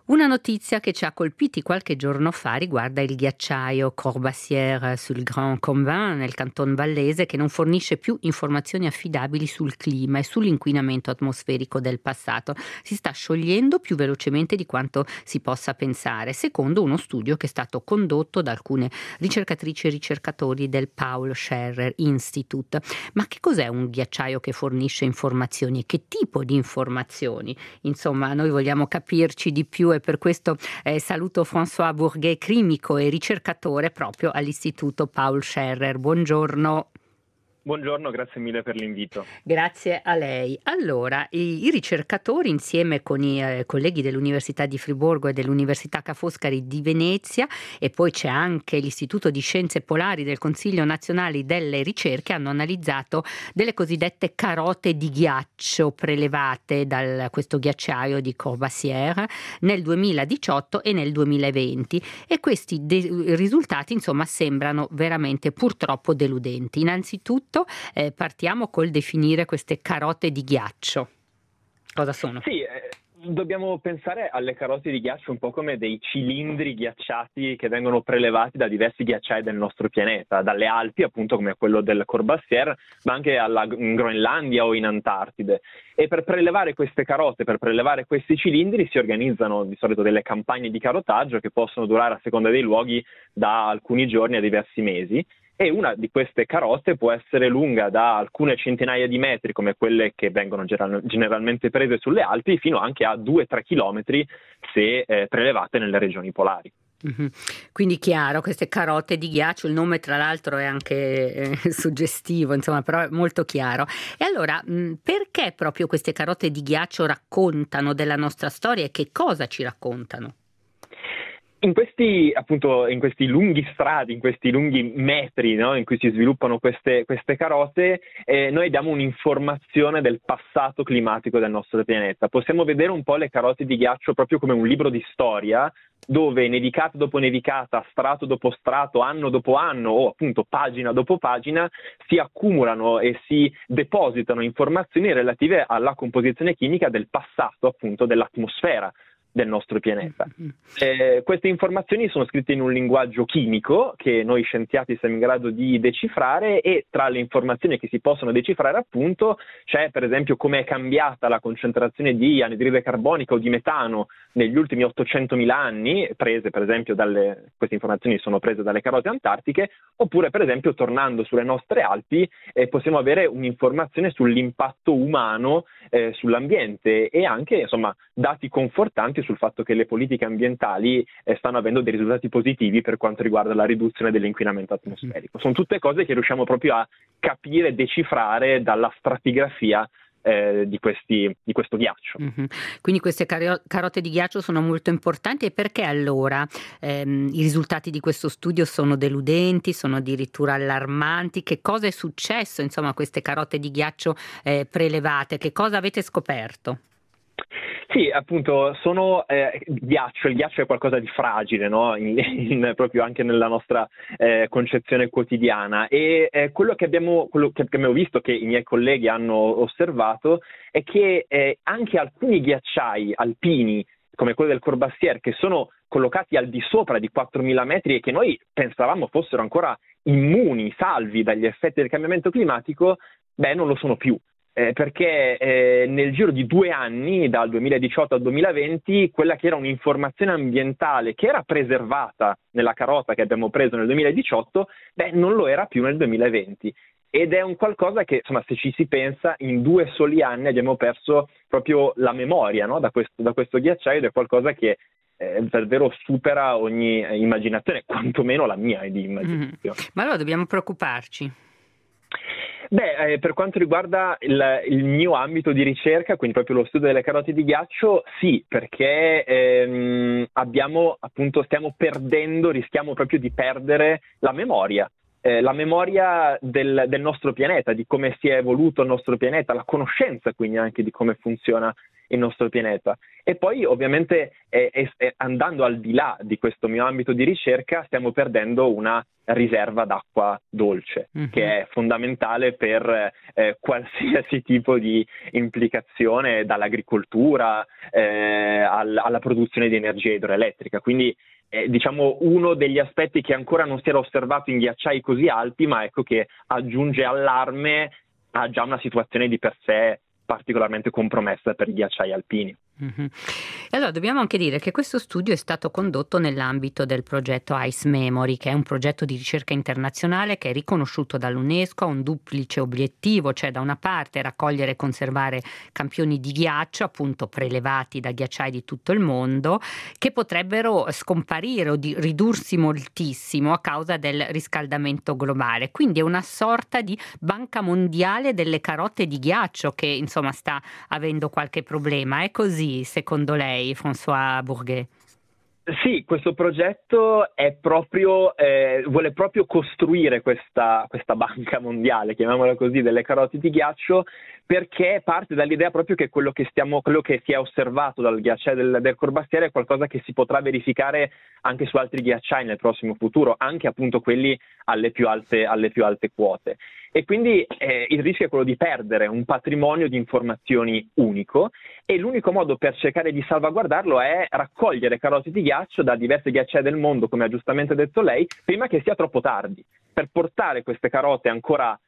Una notizia che ci ha colpiti qualche giorno fa riguarda il ghiacciaio Corbassière sul Grand Combin nel Canton Vallese, che non fornisce più informazioni affidabili sul clima e sull'inquinamento atmosferico del passato. Si sta sciogliendo più velocemente di quanto si possa pensare, secondo uno studio che è stato condotto da alcune ricercatrici e ricercatori del Paul Scherrer Institute. Ma che cos'è un ghiacciaio che fornisce informazioni e che tipo di informazioni? Insomma, noi vogliamo capirci di più e per questo saluto François Bourguet, chimico e ricercatore proprio all'Istituto Paul Scherrer. Buongiorno. Buongiorno, grazie mille per l'invito. Grazie a lei. Allora, i ricercatori insieme con i colleghi dell'Università di Friburgo e dell'Università Ca' Foscari di Venezia, e poi c'è anche l'Istituto di Scienze Polari del Consiglio Nazionale delle Ricerche, hanno analizzato delle cosiddette carote di ghiaccio prelevate da questo ghiacciaio di Corbassière nel 2018 e nel 2020, e questi risultati insomma sembrano veramente purtroppo deludenti. Innanzitutto partiamo col definire queste carote di ghiaccio. Cosa sono? Sì, dobbiamo pensare alle carote di ghiaccio un po' come dei cilindri ghiacciati che vengono prelevati da diversi ghiacciai del nostro pianeta, dalle Alpi appunto come quello del Corbassière, ma anche in Groenlandia o in Antartide. E per prelevare queste carote, per prelevare questi cilindri si organizzano di solito delle campagne di carotaggio che possono durare a seconda dei luoghi da alcuni giorni a diversi mesi. E una di queste carote può essere lunga da alcune centinaia di metri, come quelle che vengono generalmente prese sulle Alpi, fino anche a 2-3 chilometri se prelevate nelle regioni polari. Mm-hmm. Quindi chiaro, queste carote di ghiaccio, il nome tra l'altro è anche suggestivo, insomma, però è molto chiaro. E allora, perché proprio queste carote di ghiaccio raccontano della nostra storia e che cosa ci raccontano? In questi lunghi strati, in questi lunghi metri, no, in cui si sviluppano queste carote, noi diamo un'informazione del passato climatico del nostro pianeta. Possiamo vedere un po' le carote di ghiaccio proprio come un libro di storia, dove nevicata dopo nevicata, strato dopo strato, anno dopo anno o appunto pagina dopo pagina si accumulano e si depositano informazioni relative alla composizione chimica del passato, appunto dell'atmosfera del nostro pianeta. Queste informazioni sono scritte in un linguaggio chimico che noi scienziati siamo in grado di decifrare, e tra le informazioni che si possono decifrare appunto c'è per esempio come è cambiata la concentrazione di anidride carbonica o di metano negli ultimi 800.000 anni, prese per esempio queste informazioni sono prese dalle carote antartiche, oppure per esempio tornando sulle nostre Alpi possiamo avere un'informazione sull'impatto umano sull'ambiente, e anche insomma dati confortanti sul fatto che le politiche ambientali stanno avendo dei risultati positivi per quanto riguarda la riduzione dell'inquinamento atmosferico. Sono tutte cose che riusciamo proprio a capire e decifrare dalla stratigrafia di questo ghiaccio. Quindi queste carote di ghiaccio sono molto importanti. E perché allora i risultati di questo studio sono deludenti, sono addirittura allarmanti? Che cosa è successo insomma a queste carote di ghiaccio prelevate? Che cosa avete scoperto? Sì, appunto, sono ghiaccio. Il ghiaccio è qualcosa di fragile, no? Proprio anche nella nostra concezione quotidiana. E quello che abbiamo visto, che i miei colleghi hanno osservato, è che anche alcuni ghiacciai alpini, come quello del Corbassière, che sono collocati al di sopra di 4.000 metri e che noi pensavamo fossero ancora immuni, salvi dagli effetti del cambiamento climatico, non lo sono più. Perché nel giro di 2 anni, dal 2018 al 2020, quella che era un'informazione ambientale che era preservata nella carota che abbiamo preso nel 2018, non lo era più nel 2020. Ed è un qualcosa che, insomma, se ci si pensa, in 2 soli anni abbiamo perso proprio la memoria, no? da questo ghiacciaio, ed è qualcosa che davvero supera ogni immaginazione, quantomeno la mia di immaginazione. Ma allora dobbiamo preoccuparci? Per quanto riguarda il mio ambito di ricerca, quindi proprio lo studio delle carote di ghiaccio, sì, perché rischiamo proprio di perdere la memoria del nostro pianeta, di come si è evoluto il nostro pianeta, la conoscenza quindi anche di come funziona il nostro pianeta. E poi ovviamente andando al di là di questo mio ambito di ricerca stiamo perdendo una riserva d'acqua dolce, che è fondamentale per qualsiasi tipo di implicazione, dall'agricoltura alla produzione di energia idroelettrica. Quindi diciamo uno degli aspetti che ancora non si era osservato in ghiacciai così alti, ma ecco che aggiunge allarme a già una situazione di per sé particolarmente compromessa per i ghiacciai alpini. E allora dobbiamo anche dire che questo studio è stato condotto nell'ambito del progetto Ice Memory, che è un progetto di ricerca internazionale che è riconosciuto dall'UNESCO, ha un duplice obiettivo, cioè da una parte raccogliere e conservare campioni di ghiaccio appunto prelevati da ghiacciai di tutto il mondo che potrebbero scomparire o ridursi moltissimo a causa del riscaldamento globale. Quindi è una sorta di banca mondiale delle carote di ghiaccio che insomma sta avendo qualche problema. È così secondo lei, François Bourguet? Sì, questo progetto è proprio, vuole proprio costruire questa banca mondiale, chiamiamola così, delle carote di ghiaccio, perché parte dall'idea proprio che quello che si è osservato dal ghiacciai del Corbastiere è qualcosa che si potrà verificare anche su altri ghiacciai nel prossimo futuro, anche appunto quelli alle più alte quote. E quindi il rischio è quello di perdere un patrimonio di informazioni unico, e l'unico modo per cercare di salvaguardarlo è raccogliere carote di ghiaccio da diversi ghiacciai del mondo, come ha giustamente detto lei, prima che sia troppo tardi, per portare queste carote ancora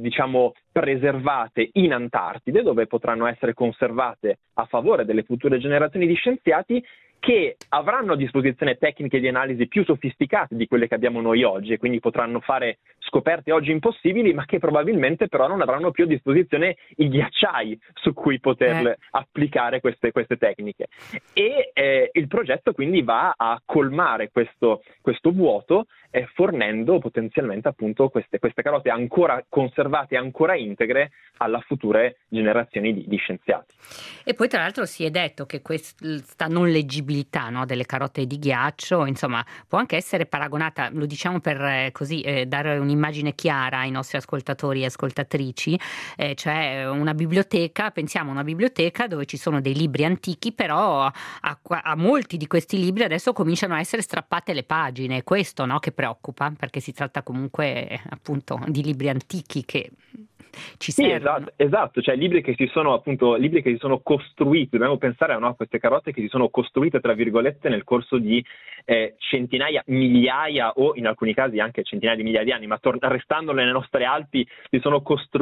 preservate in Antartide, dove potranno essere conservate a favore delle future generazioni di scienziati che avranno a disposizione tecniche di analisi più sofisticate di quelle che abbiamo noi oggi, e quindi potranno fare scoperte oggi impossibili, ma che probabilmente però non avranno più a disposizione i ghiacciai su cui poter applicare queste tecniche. E il progetto quindi va a colmare questo vuoto, fornendo potenzialmente appunto queste carote ancora conservate e ancora integre alla future generazioni di scienziati. E poi tra l'altro si è detto che questa non leggibilità, no, delle carote di ghiaccio insomma può anche essere paragonata, lo diciamo per dare un'immagine chiara ai nostri ascoltatori e ascoltatrici, cioè una biblioteca, pensiamo a una biblioteca dove ci sono dei libri antichi, però a molti di questi libri adesso cominciano a essere strappate le pagine, questo, no, che preoccupa, perché si tratta comunque appunto di libri antichi che ci servono. Esatto, cioè libri che si sono costruiti, dobbiamo pensare a queste carote che si sono costruite tra virgolette nel corso di centinaia, migliaia o in alcuni casi anche centinaia di migliaia di anni, ma restando nelle nostre Alpi si sono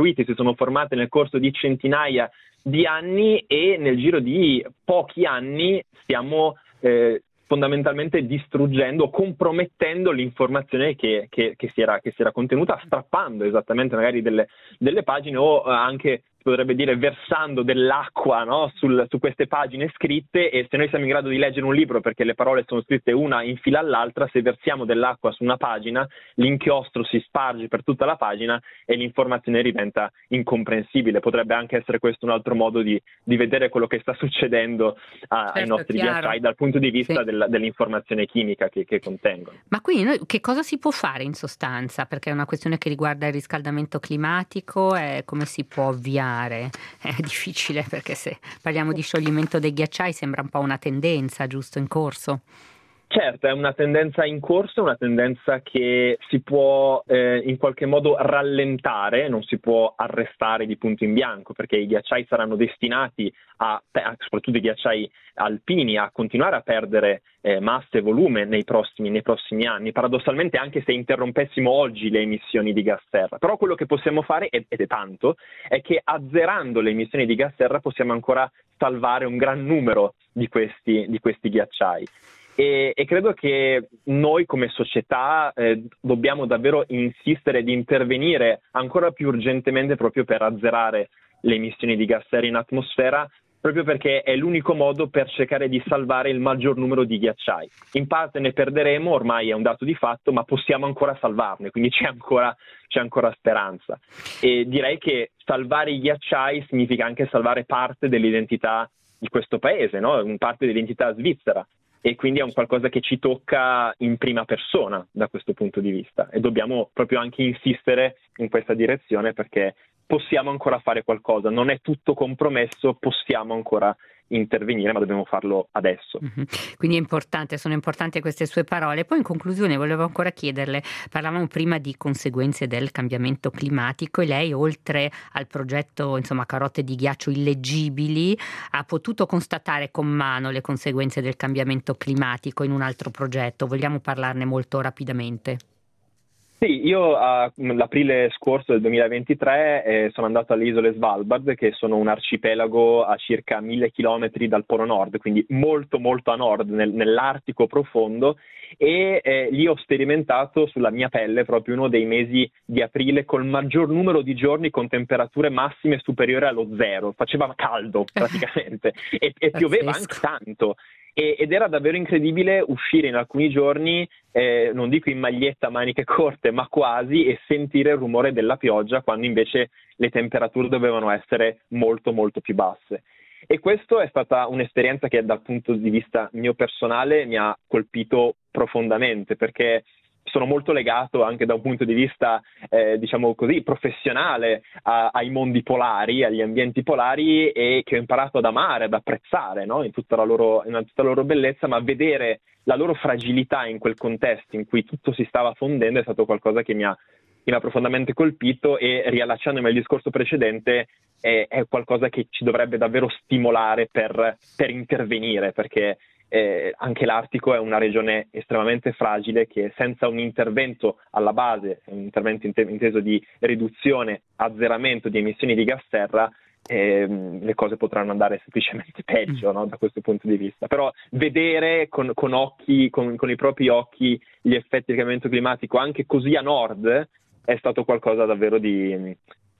formate nel corso di centinaia di anni, e nel giro di pochi anni stiamo fondamentalmente distruggendo, compromettendo l'informazione che si era contenuta, strappando esattamente magari delle pagine, o anche potrebbe dire versando dell'acqua, no, su queste pagine scritte. E se noi siamo in grado di leggere un libro perché le parole sono scritte una in fila all'altra, se versiamo dell'acqua su una pagina l'inchiostro si sparge per tutta la pagina e l'informazione diventa incomprensibile. Potrebbe anche essere questo un altro modo di vedere quello che sta succedendo ai nostri ghiacciai dal punto di vista dell'informazione chimica che contengono. Ma quindi che cosa si può fare in sostanza? Perché è una questione che riguarda il riscaldamento climatico, e come si può avviare? È difficile, perché se parliamo di scioglimento dei ghiacciai sembra un po' una tendenza, giusto, in corso. Certo, è una tendenza in corso, una tendenza che si può in qualche modo rallentare, non si può arrestare di punto in bianco, perché i ghiacciai saranno destinati soprattutto i ghiacciai alpini, a continuare a perdere massa e volume nei prossimi anni, paradossalmente, anche se interrompessimo oggi le emissioni di gas serra. Però quello che possiamo fare, ed è tanto, è che azzerando le emissioni di gas serra possiamo ancora salvare un gran numero di questi ghiacciai. E credo che noi come società dobbiamo davvero insistere di intervenire ancora più urgentemente proprio per azzerare le emissioni di gas serra in atmosfera, proprio perché è l'unico modo per cercare di salvare il maggior numero di ghiacciai. In parte ne perderemo, ormai è un dato di fatto, ma possiamo ancora salvarne, quindi c'è ancora speranza. E direi che salvare i ghiacciai significa anche salvare parte dell'identità di questo paese, no? Parte dell'identità svizzera. E quindi è un qualcosa che ci tocca in prima persona da questo punto di vista, e dobbiamo proprio anche insistere in questa direzione, perché possiamo ancora fare qualcosa, non è tutto compromesso, possiamo ancora intervenire, ma dobbiamo farlo adesso. Quindi sono importanti queste sue parole. Poi in conclusione volevo ancora chiederle, parlavamo prima di conseguenze del cambiamento climatico e lei, oltre al progetto carote di ghiaccio illeggibili, ha potuto constatare con mano le conseguenze del cambiamento climatico in un altro progetto. Vogliamo parlarne molto rapidamente? Sì, io l'aprile scorso del 2023 sono andato alle isole Svalbard, che sono un arcipelago a circa 1000 chilometri dal Polo Nord, quindi molto molto a nord, nell'Artico profondo, e lì ho sperimentato sulla mia pelle proprio uno dei mesi di aprile col maggior numero di giorni con temperature massime superiori allo zero. Faceva caldo praticamente e pioveva anche tanto. Ed era davvero incredibile uscire in alcuni giorni, non dico in maglietta, maniche corte, ma quasi, e sentire il rumore della pioggia quando invece le temperature dovevano essere molto molto più basse. E questa è stata un'esperienza che dal punto di vista mio personale mi ha colpito profondamente, perché sono molto legato anche da un punto di vista, professionale ai mondi polari, agli ambienti polari, e che ho imparato ad amare, ad apprezzare, no? in tutta la loro bellezza, ma vedere la loro fragilità in quel contesto in cui tutto si stava fondendo è stato qualcosa che mi ha profondamente colpito, e riallacciandomi al discorso precedente è qualcosa che ci dovrebbe davvero stimolare per intervenire, perché anche l'Artico è una regione estremamente fragile che senza un intervento alla base, un intervento inteso di riduzione, azzeramento di emissioni di gas serra, le cose potranno andare semplicemente peggio, no? Da questo punto di vista. Però vedere con i propri occhi gli effetti del cambiamento climatico anche così a nord è stato qualcosa davvero di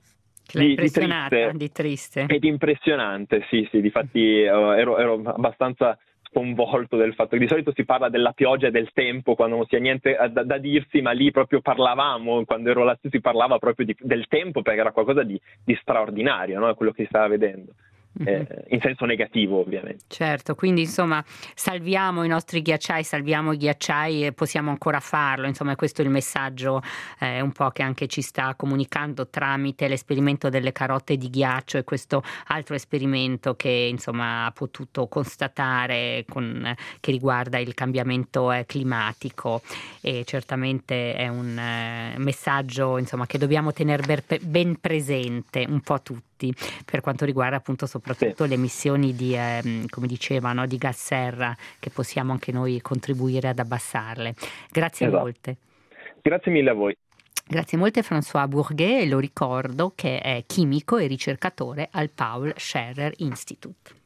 triste ed impressionante. Sì, difatti ero abbastanza sconvolto del fatto che di solito si parla della pioggia e del tempo quando non si ha niente da dirsi, ma lì proprio quando ero là si parlava proprio del tempo, perché era qualcosa di straordinario, no? Quello che si stava vedendo. In senso negativo, ovviamente. Certo, quindi salviamo i nostri ghiacciai, salviamo i ghiacciai, e possiamo ancora farlo. Questo è il messaggio un po' che anche ci sta comunicando tramite l'esperimento delle carote di ghiaccio, e questo altro esperimento che ha potuto constatare che riguarda il cambiamento climatico. E certamente è un messaggio che dobbiamo tenere ben presente un po' tutti, per quanto riguarda appunto soprattutto le emissioni di, come dicevano, di gas serra, che possiamo anche noi contribuire ad abbassarle. Grazie molte. Grazie mille a voi. Grazie molte François Bourguet, e lo ricordo che è chimico e ricercatore al Paul Scherrer Institute.